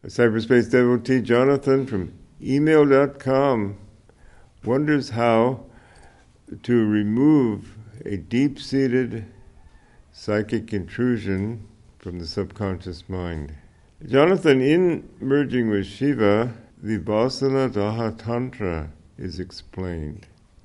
Cyberspace devotee Jonathan from email.com wonders how to remove a deep-seated psychic intrusion from the subconscious mind. Jonathan, in Merging with Shiva, the Vasana Daha Tantra is explained,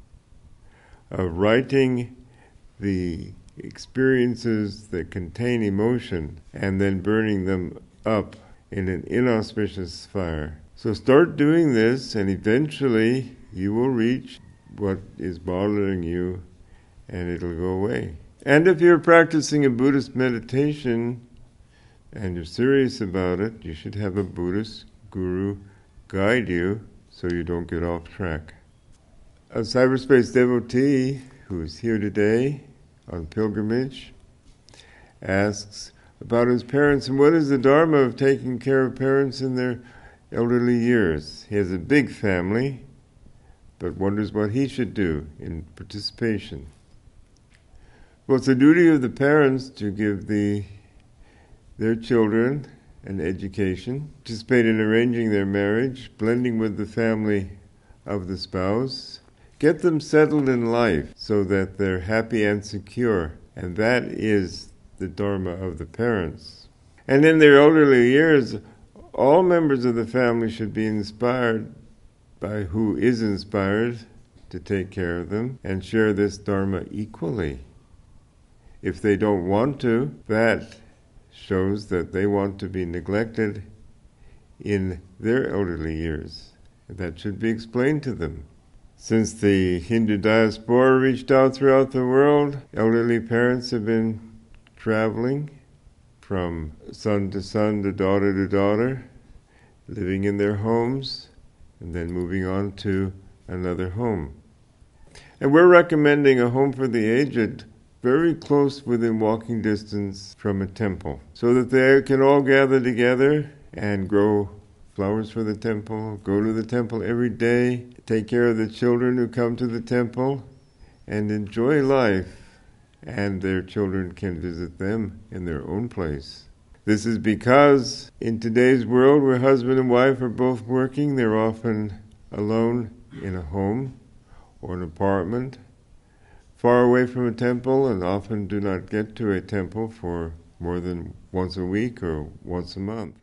of writing the experiences that contain emotion and then burning them up in an inauspicious fire. So start doing this, and eventually you will reach what is bothering you, and it'll go away. And if you're practicing a Buddhist meditation and you're serious about it, you should have a Buddhist guru guide you so you don't get off track. A cyberspace devotee who is here today on pilgrimage asks about his parents and what is the dharma of taking care of parents in their elderly years. He has a big family, but wonders what he should do in participation. Well, it's the duty of the parents to give their children an education, participate in arranging their marriage, blending with the family of the spouse, get them settled in life so that they're happy and secure, and that is the dharma of the parents. And in their elderly years, all members of the family should be inspired by who is inspired to take care of them and share this dharma equally. If they don't want to, that shows that they want to be neglected in their elderly years. That should be explained to them. Since the Hindu diaspora reached out throughout the world, elderly parents have been traveling from son to daughter, living in their homes, and then moving on to another home. And we're recommending a home for the aged very close within walking distance from a temple, so that they can all gather together and grow flowers for the temple, go to the temple every day, take care of the children who come to the temple, and enjoy life, and their children can visit them in their own place. This is because in today's world where husband and wife are both working, they're often alone in a home or an apartment, far away from a temple, and often do not get to a temple for more than once a week or once a month.